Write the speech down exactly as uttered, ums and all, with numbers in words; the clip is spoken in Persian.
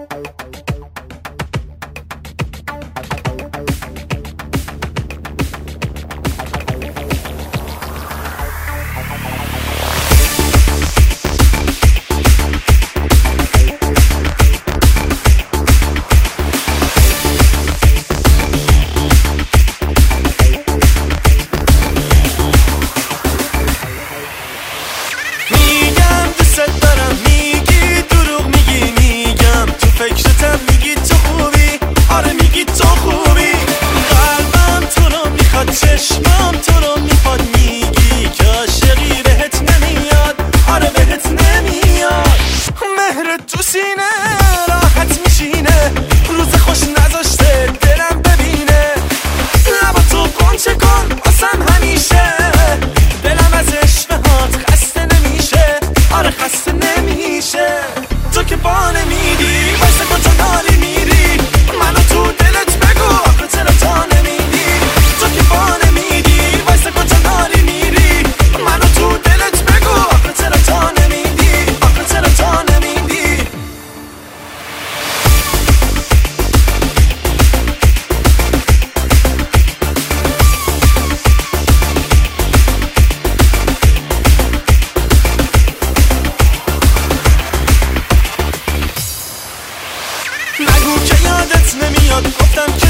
چشمام تو رو میخواد، میگی که عاشقی بهت نمیاد، آره بهت نمیاد. مهرت تو سینه راحت میشینه، روز خوش نذاشته دلم ببینه. لبا تو قنچه کن واسم همیشه، دلم از عشقهات خسته نمیشه، آره خسته نمیشه. تو که با نمیدی واسه کن تو نالی میری، منو تو دلت بگو آخه چرا تا نمیدی. تو که با نمیدی واسه کن تو نالی میری، منو تو دلت بگو آخه چرا تا نمیدی، آخه چرا تا نمیدی. نگو که یادت نمیاد، گفتم